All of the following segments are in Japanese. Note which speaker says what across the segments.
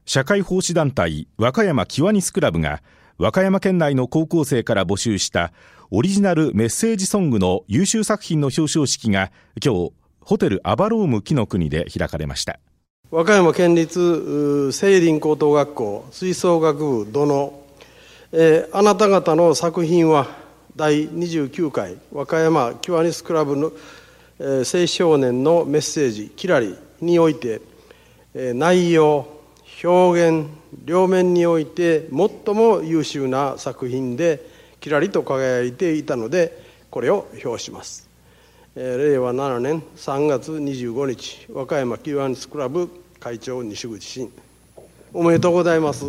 Speaker 1: 社会奉仕団体和歌山キワニスクラブが和歌山県内の高校生から募集したオリジナルメッセージソングの優秀作品の表彰式が今日ホテルアバローム紀の国で開かれました。
Speaker 2: 和歌山県立聖林高等学校吹奏楽部殿、あなた方の作品は第29回和歌山キワニスクラブの、青少年のメッセージキラリにおいて、内容表現両面において最も優秀な作品でキラリと輝いていたので、これを表します。令和7年3月25日和歌山キワニスクラブ会長西口真、おめでとうございます。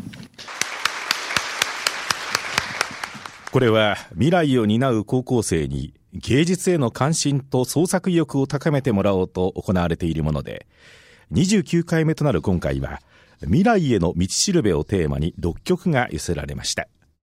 Speaker 1: これは未来を担う高校生に芸術への関心と創作意欲を高めてもらおうと行われているもので、29回目となる今回は未来への道しるべをテーマに6曲が寄せられました。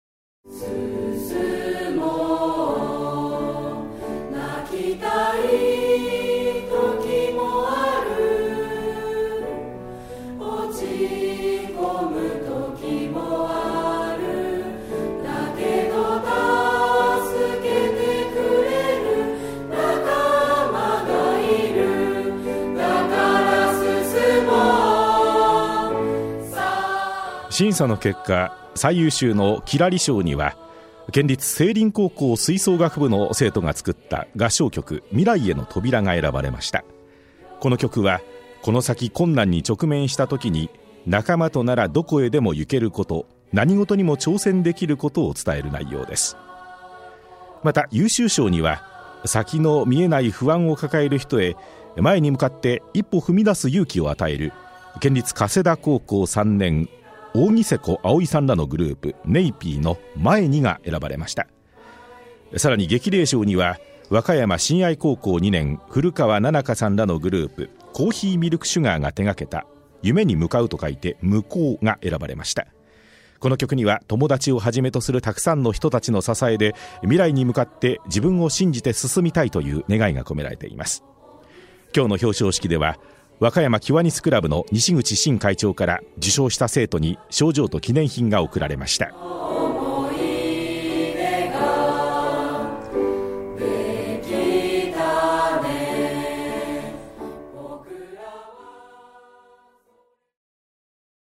Speaker 1: 審査の結果、最優秀のキラリ賞には県立聖林高校吹奏楽部の生徒が作った合唱曲未来への扉が選ばれました。この曲はこの先困難に直面した時に仲間とならどこへでも行けること、何事にも挑戦できることを伝える内容です。また優秀賞には先の見えない不安を抱える人へ前に向かって一歩踏み出す勇気を与える県立加世田高校3年大木瀬子葵さんらのグループネイピーの前にが選ばれました。さらに激励賞には和歌山親愛高校2年古川奈々香さんらのグループコーヒーミルクシュガーが手掛けた夢に向かうと書いて向こうが選ばれました。この曲には友達をはじめとするたくさんの人たちの支えで未来に向かって自分を信じて進みたいという願いが込められています。今日の表彰式では和歌山キワニスクラブの西口真会長から受賞した生徒に賞状と記念品が贈られました。